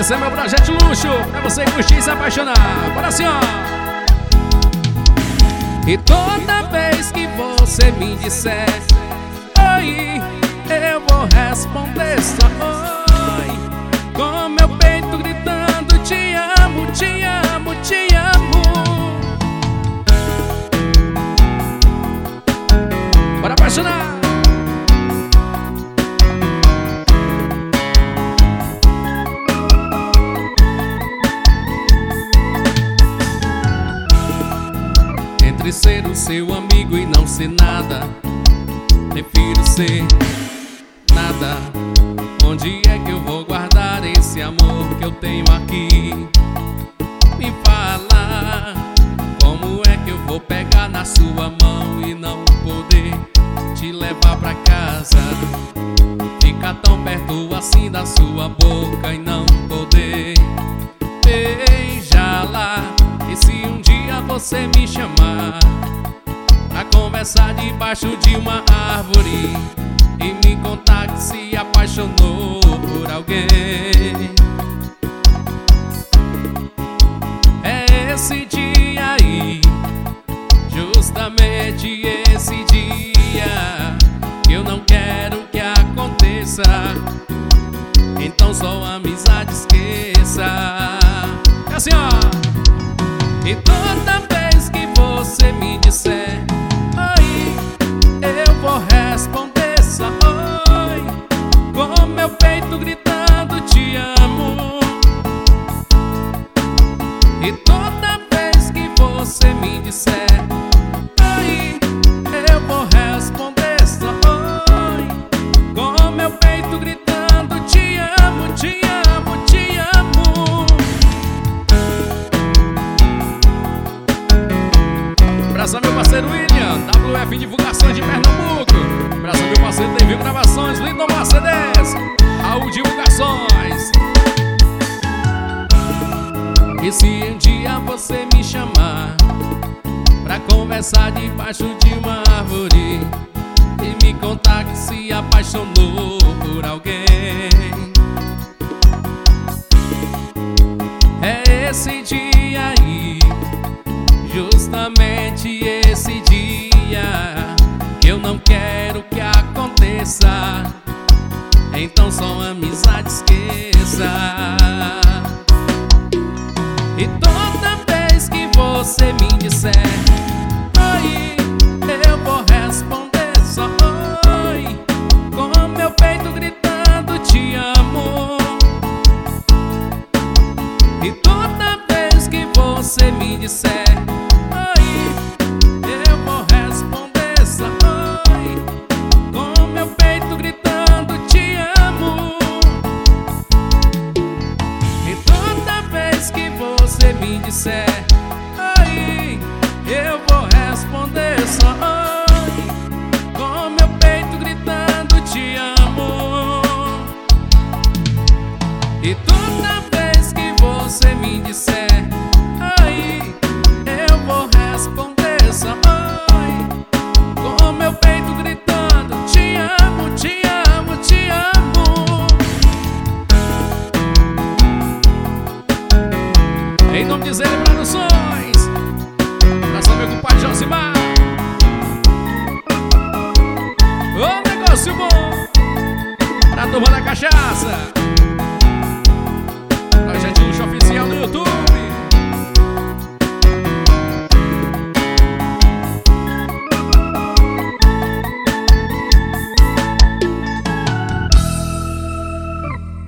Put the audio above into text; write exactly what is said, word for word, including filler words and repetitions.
Esse é meu projeto de luxo, pra você curtir e se apaixonar. Bora assim, ó. E toda vez que você me disser oi, eu vou responder só oi, com meu peito gritando te amo, te amo, te amo. Bora apaixonar. Entre ser o seu amigo e não ser nada, prefiro ser nada. Onde é que eu vou guardar esse amor que eu tenho aqui? Me fala, como é que eu vou pegar na sua mão e não poder te levar pra casa? Ficar tão perto assim da sua boca e não poder beijá-la. E se um dia você me chamar pra conversar debaixo de uma árvore e me contar que se apaixonou por alguém, é esse dia aí, justamente esse dia, que eu não quero que aconteça. Então só a amizade esqueça. É assim, ó. E toda vez que você me disser oi, eu vou responder só oi, com meu peito gritando te amo. E toda vez que você me disser oi, eu vou responder só oi, com meu peito gritando te amo, te amo, te amo. Abraço meu parceiro William, W F Divulgações de Pernambuco. Abraço meu parceiro David Gravações, Lindomar C Ds, Raul Divulgações. E se um dia você me chamar pra conversar debaixo de uma árvore e me contar que se apaixonou por alguém, é esse dia aí, justamente esse dia, que eu não quero que aconteça. Então só a amizade esqueça. E toda vez que você me disser oi, eu vou responder só oi, com meu peito gritando te amo. E toda vez que você me disser oi, eu vou responder só oi, com meu peito gritando te amo. E toda vez que você me disser oi, eu vou responder só oi, com meu peito gritando te amo. E toda vez que você me disser oi, eu vou responder só oi, com meu peito gritando te amo, te amo, te amo. Em nome de Zé Produções, abraço meu compadre Josimar. Ô negócio bom pra turma da cachaça.